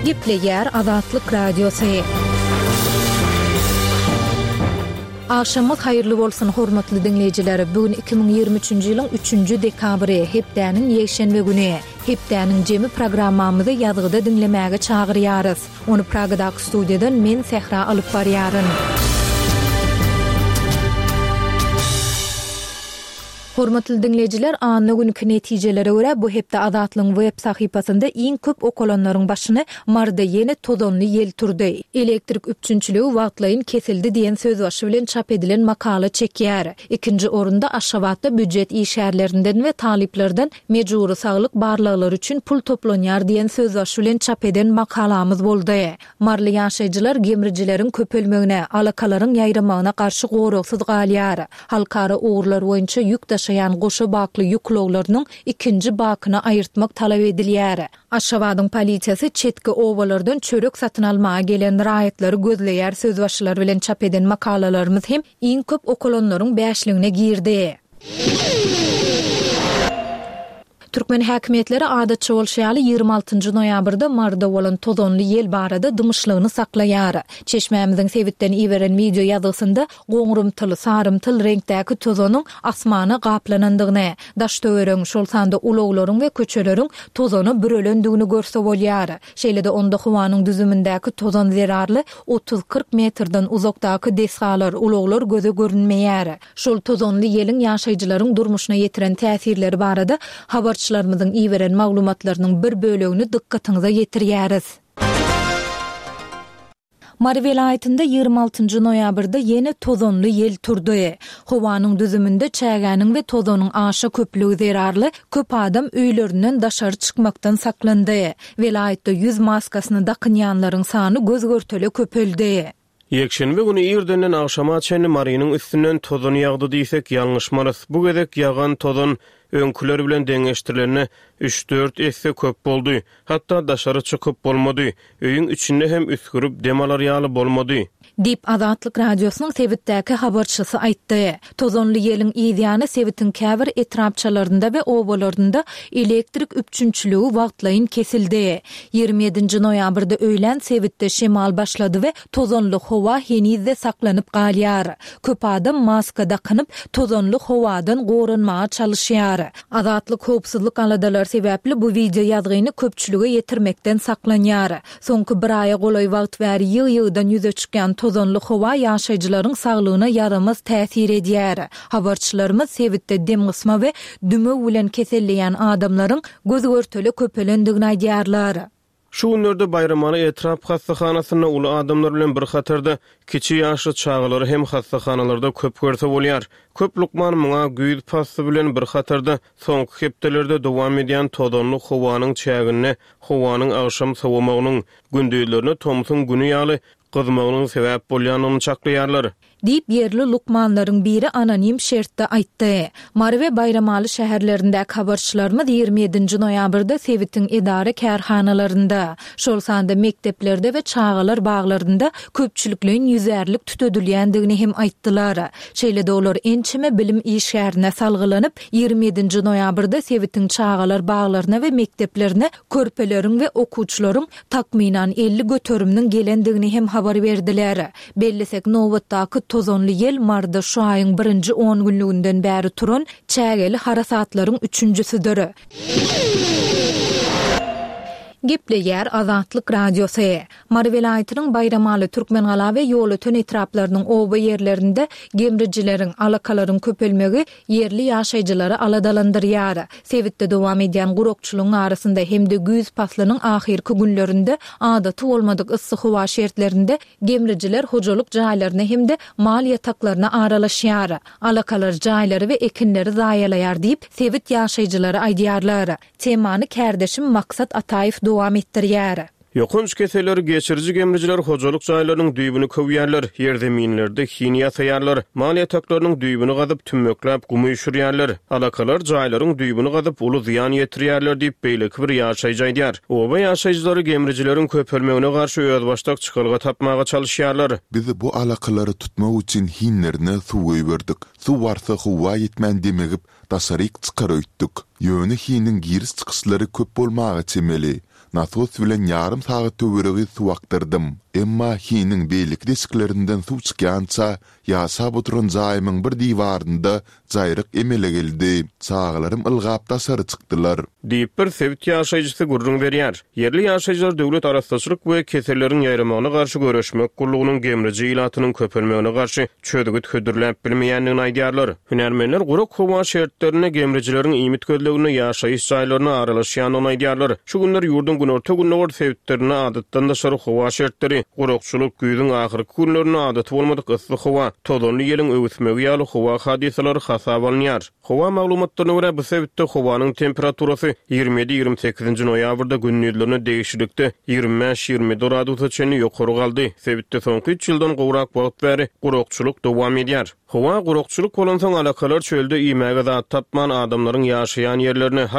Gepleyer Azatlyk Radiosu. Akşamyz haýyrly bolsun hormatly dinleýijiler. Bugün 2023-nji ýylyň 3-nji dekabry, hepdäniň ýeşenbe güni. Hepdäniň jemi programmamyzy ýazgyda dinlemäge çagyrýarys. Onu Pragadaky studiýadan men Sehra alyp barýaryn. Hormatly dinleyijiler, anna günkü netijelere görä bu hepde Azatlyň web sahypasynda iň köp okulanlaryň başyny marda ýene tozonly ýel turdy. Elektrik üpçünçüligi wagtlaýyn kesildi diýen söz başy bilen çap edilen makala çekýär. Ikinji orunda Aşgabatda büdjet işgärlerinden we taliplerden mejburi saglyk barlyklar üçin pul toplanýar diýen söz başy bilen çap eden makalamyz boldy. Marly ýaşaýjylar gemrijileriň köpelmegine, alakalaryň ýaýramagyna garşy goruksyz galýar. Halkara uğurlar boýunça ýük şayan goşa bakly ýükloglarynyň ikinji bakyna aýyrtmak talap edilýär. Aşgabatyň polisiýasy çetki owalardan çörek satyn almaga gelen raýatlary gözleýär söz başylar bilen çap eden makalalarymyz hem iň köp okulanlaryň bäşligine girdi. Türkmen häkimetleri adatça bolşaýaly 26-njy noýabrda marda bolan tozonly ýel barada dymyşlygyny saklaýar. Çeşmämiziň sebitden iweren video ýazgysynda goňrumtyl, sarymtyl reňktäki tozonyň asmana gaplanandygyny, daştöwerüň, şol sanda ulaglaryň we köçeleriň tozony bürölendigini görse bolýar. Şeýle-de onda howanyň düzümindäki tozon zerarly 30-40 metrden uzakdaky desgalar, ulaglar göze görünmeýär. Şol tozonly ýeliň ýaşaýjylaryň durmuşyna ýetiren täsirleri barada habarçylarymyzyň iweren maglumatlarynyň bir bölegini dikkatiňize ýetirýäris. Mari welaýatynda 26-njy noýabrda ýene tozonly ýel turdy. Howanyň düzüminde çägäniň we tozonyň aşa köplügi zerarly köp adam öýlerinden daşary çykmakdan saklandy. Welaýatda 100 maskasyny dakynýanlaryň sany göz görtele köpeldi. Ýekşenbe güni ýerdenden akşama çenli Marinyň üstünden tozon ýagdy diýsek ýalňyşmarys. Bu gezek ýagan tozon öňküler bilen deňeşdirilene 3-4 esse köp boldy. Hatda daşary çykyp bolmady. Öýüň içinde hem üskürüp demalar ýaly bolmady. Dip Azatlyk Radiosynyň Sebitdäki habarçysy aýtdy. Tozonly ýeliň ýediýany Sebitin käbir etrapçalarynda we obalarynda elektrik üpçünçüligi wagtlaýyn kesildi. 27-nji noýabrda öýlen Sebitde şemal başlady we tozonly howa henizde saklanyp galýar. Köp adam maska dakynyp tozonly howadan gorunmaga çalışýar. Azatlyk howpsuzlyk aladalar sebäpli bu video ýazgyny köpçülige ýetirmekden saklanýar. Soňky bir aýa golay wagt bäri ýyg-ýygdan ýüze çykýan tozonly howa ýaşaýjylaryň saglygyna yaramaz täsir edýär. Habarçylarymyz Sebitde dem gysma we düme bilen keselleýän adamlaryň göz görteli köpelendigini aýdýarlar. Şu günlerde bayramany etrap hastahanasyna uly adamlar bilen bir hatarda kiçi ýaşly çağlary hem hastahanalarda köp görse bolýar. Köp lukman muňa güýz pasy bilen bir hatarda soňky hepdelerde dowam edýän tozonly howanyň çägine, howanyň agşam sowamagynyň gündüzlerini Tomsun güni ýaly gyzmagynyň sebäp bolýanyny çaklaýarlar. Dip yerli lukmanlaryň biri anonim şertde aýtdy. Mari we Bayramaly şäherlerinde habarçylarymyz 27-nji noýabrda Sebitin edara kärhanalarynda, şol sanda mekteplerde we çağalar baglarynda köpçülikliň ýüzärlik tütödülýändigini hem aýtdylar. Şeýle-de olar ençime bilim işgärine salgylanyp 27-nji noýabrda Sebitin çağalar baglaryna we mekteplerine körpeleriň we okuwçylaryň takminan 50 götürümniň gelendigini hem habar berdiler. Bellisek nowatdaky tozonly ýel marda şu aýyň 1-nji 10 günlüginden bäri turan çägeli harasatlaryň 3-njüsidir. Gepleýär Azatlyk Radiosu. Mari welaýatynyň Bayramaly, Türkmenhala we ýolutun etraplarynyň oba ýerlerinde gemrijileriň, alakalaryň köpelmegi yerli ýaşaýjylary aladalandyrýar. Sebitde dowam edýän gurukçylygyň arasynda hemde güýz paslynyň ahirki günlerinde adaty bolmadyk yssyk howa şertlerinde gemrijiler hojalyk jaýlaryna hemde mal ýataklaryna aralaşýar. Alakalar jaýlary we ekinleri zaýalaýar diýip Sebit ýaşaýjylary aýdýarlar. Temany kärdeşim Maksat Ataýew dowam etdirýär. Yokunç keseler geçirici gemriciler hocalyk jaýlarynyň düýbüni köwýärler, ýerdeminlerde hini ýasaýarlar, mal ýataklarnyň düýbüni gazyp tümmökläp gumy üşürýärler, alakalar jaýlaryň düýbüni gazyp uly ziýan ýetirýärler diýip beýleki bir ýaşaýjy aýdýar. Oba ýaşaýjylary gemricilerin köpelmegine garşy özbaşdak çykylga tapmaga çalışýarlar. Biz bu alakalary tutmak üçin hinlerine suw berdik. Suw barsa howa ýetmän demegip daşaryk çykarypdyk. Ýöne hiniň giris çykystlary köp bolmagy çemeli. nasos bilen yarım saat töweregi suwaktyrdım. Emma hinin beýlik disklerinden suw çykýança ýaşap oturan jaýymyň bir diwarynda jaýryk emele geldi. Çağlarym ılgapda sarı çykdylar. Diýip bir sebit ýaşaýjysy gurrun berýär. Yerli ýaşaýjylar döwlet arastaşlyk we keserleriň ýaýramagyna garşy görüşmek gurlugynyň gemreji ilatynyň köpelmegine garşy çödügüt hödürläp bilmeýändigini aýdýarlar. Hünärmenler gurak howa şertlerine gemrejileriň iýmit gözlegine ýaşaýyş jaýlaryna aralaşýanyny aýdýarlar. Şu günler ýurdun günorta günler sebitlerine adatdan da şary howa şertleri, gurakçylyk güýdüň ahyrky günlerine adat bolmadyk yssyk howa, tozanly ýeliň öwütmegi ýaly howa hadisalary hasap alınýar. Howa maglumatlaryna görä bu sebitde howanyň temperaturasy 27-28 noýabrda günnüzlerine değişiklikde 25-20 gradusga çenli ýokary galdy. Sebitde soňky 3 ýyldan gowrak wagt bäri gurakçylyk dowam edýär. Howa gurakçylyk bolan soň alakalar çölde iýmäge zat tapman adamlaryň ýaşaýan ýerlerine